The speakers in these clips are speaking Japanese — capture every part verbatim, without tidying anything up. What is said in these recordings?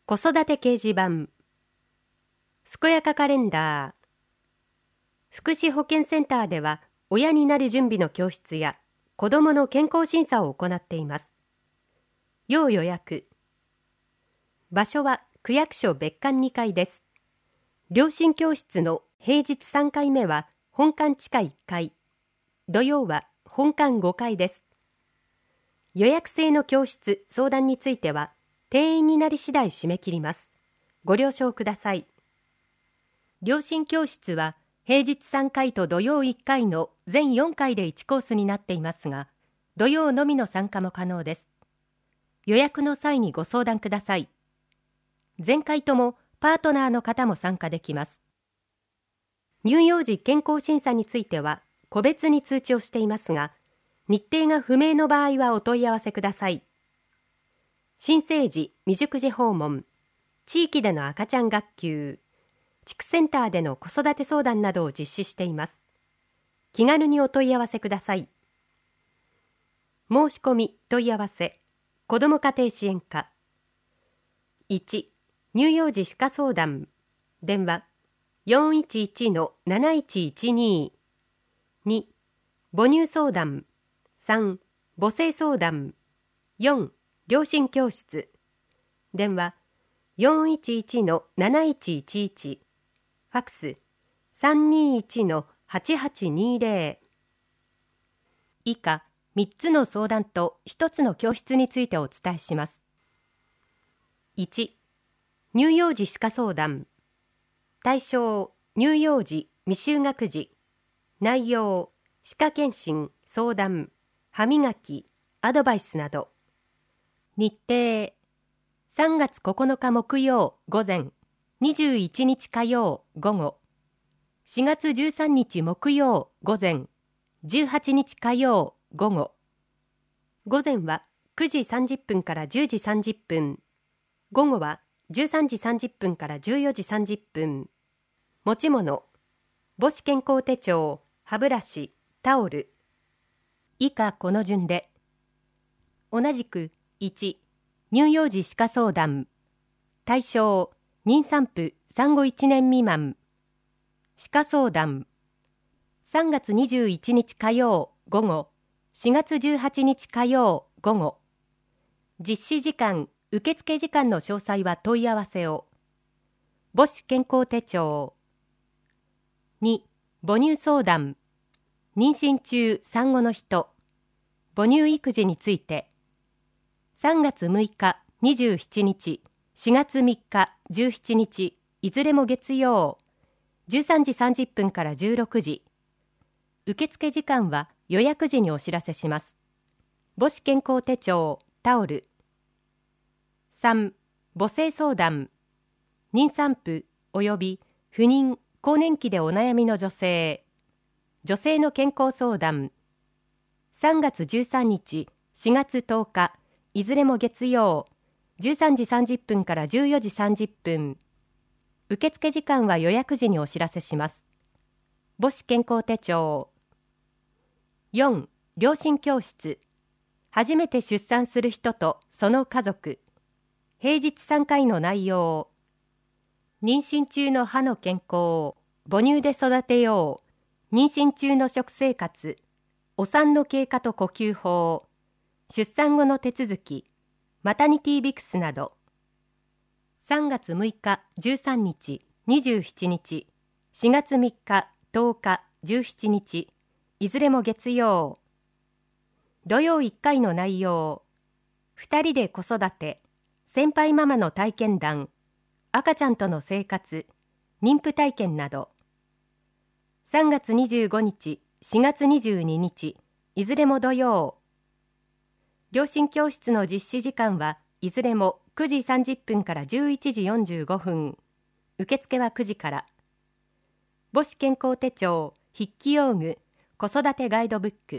子育て掲示板、健やかカレンダー。福祉保健センターでは、親になる準備の教室や子どもの健康審査を行っています。要予約。場所は区役所別館にかいです。両親教室の平日さんかいめは本館地下いっかい、土曜は本館ごかいです。予約制の教室、相談については、定員になり次第締め切ります。ご了承ください。両親教室は平日さんかいと土曜いっかいの全よんかいでいちコースになっていますが、土曜のみの参加も可能です。予約の際にご相談ください。全回ともパートナーの方も参加できます。乳幼児健康審査については個別に通知をしていますが、日程が不明の場合はお問い合わせください。新生児未熟児訪問、地域での赤ちゃん学級、地区センターでの子育て相談などを実施しています。気軽にお問い合わせください。申し込み問い合わせ、子ども家庭支援課。いち、乳幼児歯科相談、電話 よんいちいちのなないちいちに。に、母乳相談。さん、母性相談。よん、両親教室。電話 よんいちいちのなないちいちいち。ファックス さんにいちのはちはちにぜろ。以下みっつの相談とひとつの教室についてお伝えします。いち、乳幼児歯科相談。対象、乳幼児未就学児。内容、歯科検診、相談、歯磨き、アドバイスなど。日程、さんがつここのか木曜午前、にじゅういちにち火曜午後、しがつじゅうさんにち木曜午前、じゅうはちにち火曜午後。午前はくじさんじゅっぷんからじゅうじさんじゅっぷん、午後はじゅうさんじさんじゅっぷんからじゅうよじさんじゅっぷん。持ち物、母子健康手帳、歯ブラシ、タオル。以下この順で。同じくいち、乳幼児歯科相談。対象、妊産婦産後いちねん未満。歯科相談。さんがつにじゅういちにち火曜午後、しがつじゅうはちにち火曜午後。実施時間、受付時間の詳細は問い合わせを。母子健康手帳。に、母乳相談。妊娠中産後の人。母乳育児について。さんがつむいか、にじゅうしちにち、しがつみっか、じゅうしちにち、いずれも月曜、じゅうさんじさんじゅっぷんからじゅうろくじ。受付時間は予約時にお知らせします。母子健康手帳、タオル。さん、母性相談。妊産婦及び不妊、更年期でお悩みの女性。女性の健康相談。さんがつじゅうさんにち、しがつとおか、いずれも月曜、じゅうさんじさんじゅっぷんからじゅうよじさんじゅっぷん。受付時間は予約時にお知らせします。母子健康手帳。よん、両親教室。初めて出産する人とその家族。平日さんかいの内容。妊娠中の歯の健康、母乳で育てよう、妊娠中の食生活、お産の経過と呼吸法、出産後の手続き、マタニティビクスなど。さんがつむいか、じゅうさんにち、にじゅうしちにち、しがつみっか、とおか、じゅうしちにち、いずれも月曜。土曜いっかいの内容。ふたりで子育て、先輩ママの体験談、赤ちゃんとの生活、妊婦体験など。さんがつにじゅうごにち、しがつにじゅうににち、いずれも土曜。両親教室の実施時間はいずれもくじさんじゅっぷんからじゅういちじよんじゅうごふん。受付はくじから。母子健康手帳、筆記用具、子育てガイドブック。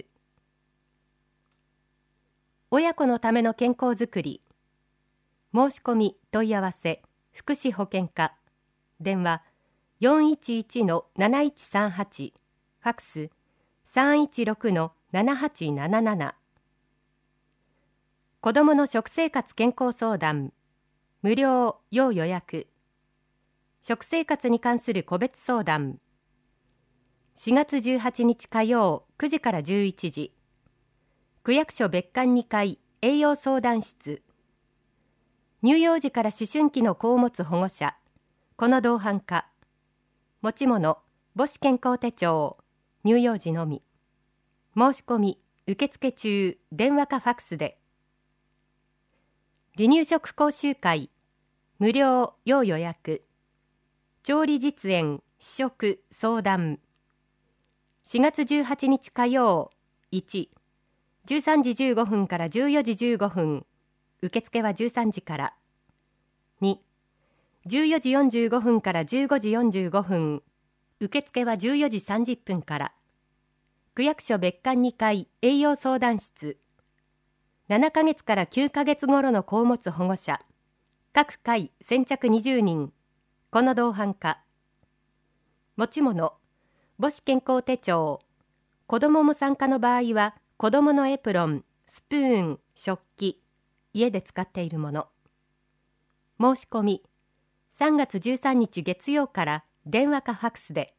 親子のための健康づくり。申し込み問い合わせ、福祉保健課。電話よんいちいちのなないちさんはち。ファックスさんいちろくのななはちなななな。子どもの食生活健康相談。 無料要予約。食生活に関する個別相談。しがつじゅうはちにち火曜くじからじゅういちじ。区役所別館にかい栄養相談室。乳幼児から思春期の子を持つ保護者。この同伴か。持ち物、母子健康手帳。乳幼児のみ。申し込み、受付中、電話かファックスで。離乳食講習会。無料要予約。調理実演、試食、相談。しがつじゅうはちにち火曜。いち、じゅうさんじじゅうごふんからじゅうよじじゅうごふん。受付はじゅうさんじから。に、じゅうよじよんじゅうごふんからじゅうごじよんじゅうごふん。受付はじゅうよじさんじゅっぷんから。区役所別館にかい栄養相談室。ななかげつからきゅうかげつ頃の子を持つ保護者。各回先着にじゅうにん。この同伴か。持ち物、母子健康手帳。子どもも参加の場合は、子どものエプロン、スプーン、食器、家で使っているもの。申し込み、さんがつじゅうさんにち月曜から電話かファックスで。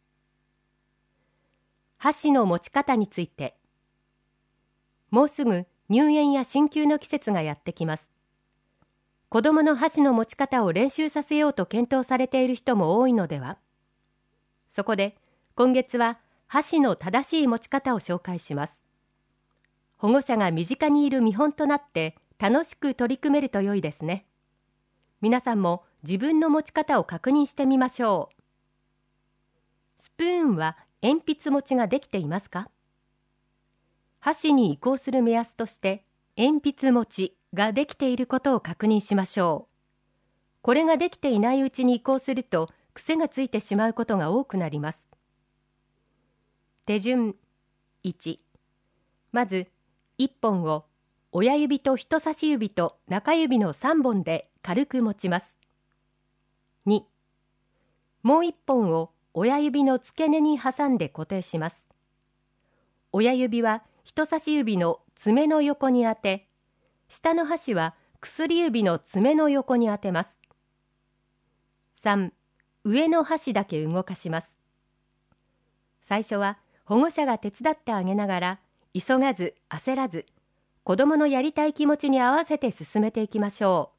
箸の持ち方について。もうすぐ入園や進級の季節がやってきます。子どもの箸の持ち方を練習させようと検討されている人も多いのでは。そこで今月は箸の正しい持ち方を紹介します。保護者が身近にいる見本となって楽しく取り組めると良いですね。皆さんも自分の持ち方を確認してみましょう。スプーンは鉛筆持ちができていますか？箸に移行する目安として鉛筆持ちができていることを確認しましょう。これができていないうちに移行すると癖がついてしまうことが多くなります。手順いち、まずいっぽんを親指と人差し指と中指のさんぼんで軽く持ちます。に、もういっぽんを親指の付け根に挟んで固定します。親指は人差し指の爪の横に当て、下の箸は薬指の爪の横に当てます。さん、上の箸だけ動かします。最初は保護者が手伝ってあげながら、急がず焦らず、子どものやりたい気持ちに合わせて進めていきましょう。